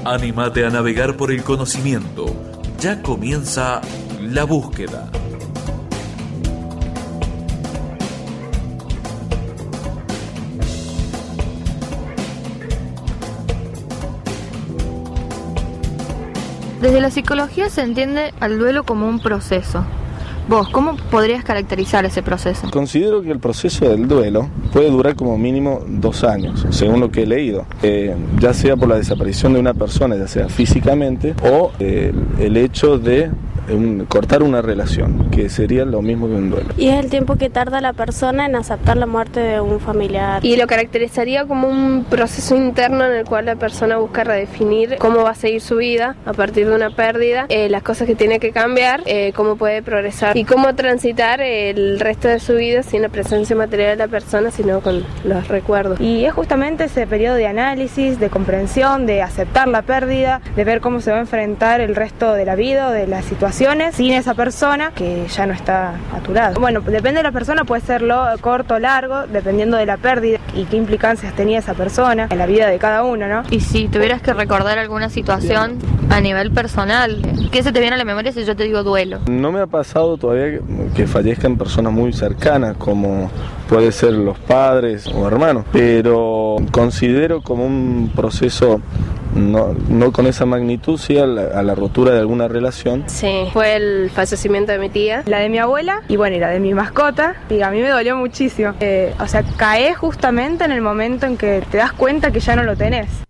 Anímate a navegar por el conocimiento. Ya comienza la búsqueda. Desde la psicología se entiende al duelo como un proceso. Vos, ¿cómo podrías caracterizar ese proceso? Considero que el proceso del duelo puede durar como mínimo 2 años, según lo que he leído. Ya sea por la desaparición de una persona, ya sea físicamente, o el hecho de cortar una relación, que sería lo mismo que un duelo. Y es el tiempo que tarda la persona en aceptar la muerte de un familiar. Y lo caracterizaría como un proceso interno en el cual la persona busca redefinir cómo va a seguir su vida a partir de una pérdida, las cosas que tiene que cambiar, cómo puede progresar y cómo transitar el resto de su vida sin la presencia material de la persona, sino con los recuerdos. Y es justamente ese periodo de análisis, de comprensión, de aceptar la pérdida, de ver cómo se va a enfrentar el resto de la vida o de la situación sin esa persona que ya no está a tu lado. Bueno, depende de la persona, puede ser corto o largo, dependiendo de la pérdida y qué implicancias tenía esa persona en la vida de cada uno, ¿no? Y si tuvieras que recordar alguna situación a nivel personal, ¿qué se te viene a la memoria si yo te digo duelo? No me ha pasado todavía que fallezcan personas muy cercanas, como puede ser los padres o hermanos, pero considero como un proceso no con esa magnitud, sí a la rotura de alguna relación. Sí, fue el fallecimiento de mi tía. La de mi abuela y bueno, y la de mi mascota, y a mí me dolió muchísimo. O sea, caes justamente en el momento en que te das cuenta que ya no lo tenés.